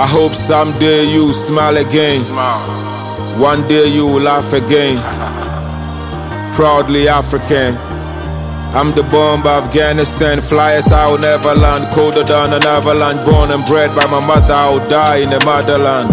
I hope someday you smile again. One day you will laugh again. Proudly African. I'm the bomb of Afghanistan. Flyers I will never land. Colder than an avalanche. Born and bred by my mother, I will die in the motherland.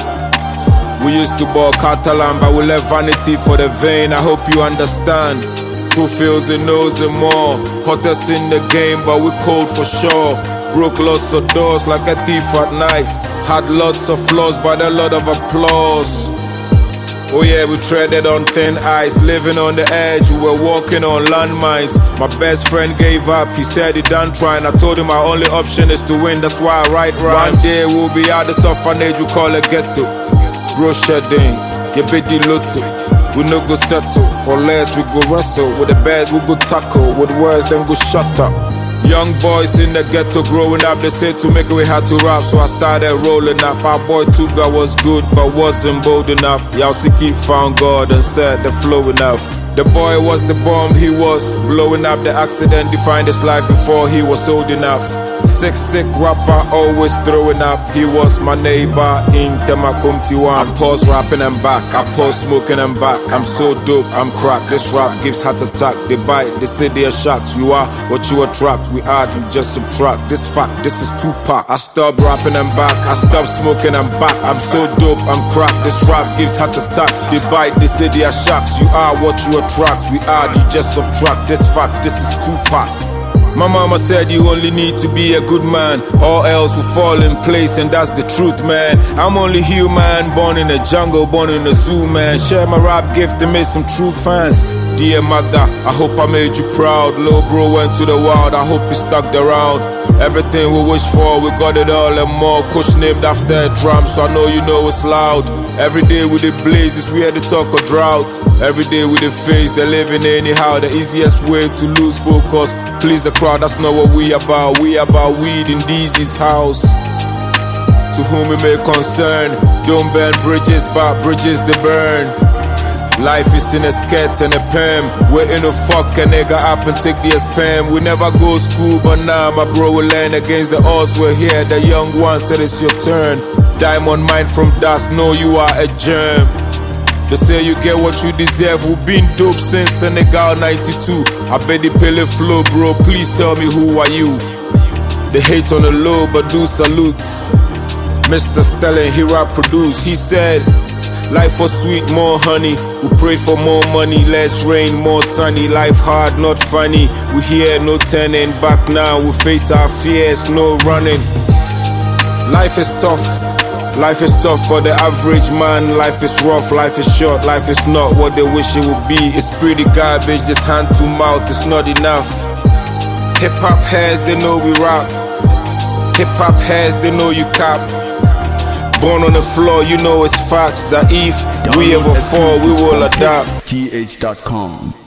We used to ball Catalan, but we left vanity for the vain. I hope you understand. Who feels it knows it more. Hottest in the game, but we cold for sure. Broke lots of doors like a thief at night. Had lots of flaws, but a lot of applause. Oh yeah, we treaded on thin ice, living on the edge, we were walking on landmines. My best friend gave up, he said he done trying. I told him my only option is to win, that's why I write rhymes. One day we'll be out the orphanage, we call it ghetto. Bro shedding, you bidi lotto. We no go settle, for less we go wrestle. With the best we go tackle, with words then go shut up. Young boys in the ghetto growing up, they said to make it we had to rap, so I started rolling up. Our boy Tuga was good, but wasn't bold enough. Yaosiki found God and said the flow enough. The boy was the bomb, he was blowing up. The accident defined his life before he was old enough. Sick rapper, always throwing up. He was my neighbor in Temakumtiwan. I pause rapping and back, I pause smoking and back. I'm so dope, I'm crack. This rap gives heart attack. They bite, they say they are shocked. You are what you attract. We add, you just subtract. This fact, this is Tupac. I stopped rapping and back, I stopped smoking and back. I'm so dope, I'm crack. This rap gives heart attack. They bite, they say they are shocked. You are what you attract. We add, you just subtract. This fact, this is Tupac. My mama said you only need to be a good man, all else will fall in place, and that's the truth, man. I'm only human, born in the jungle, born in the zoo, man. Share my rap gift to make some true fans. Dear mother, I hope I made you proud. Lil bro went to the wild, I hope he stuck around. Everything we wish for, we got it all and more. Kush named after a drum, so I know you know it's loud. Every day with the blazes, we had to talk of drought. Every day with the face, they're living anyhow. The easiest way to lose focus, please the crowd, that's not what we about. We about weed in Deezy's house. To whom it may concern, don't burn bridges, but bridges they burn. Life is in a skirt and a perm. Waiting to fuck a nigga up and take their spam. We never go school, but now my bro will learn against the odds. We're here, the young one said it's your turn. Diamond mine from dust, know you are a germ. They say you get what you deserve. We've been dope since Senegal 92. I bet the Pele flow, bro, please tell me who are you. They hate on the low, but do salute. Mr. Stelling, he rap produce. He said, life was sweet, more honey. We prayed for more money, less rain, more sunny. Life hard, not funny. We here, no turning back now. We face our fears, no running. Life is tough. Life is tough for the average man. Life is rough, life is short. Life is not what they wish it would be. It's pretty garbage, just hand to mouth, it's not enough. Hip-hop heads, they know we rap. Hip-hop heads, they know you cap. Born on the floor, you know it's facts that if we ever fall, we will adapt. th.com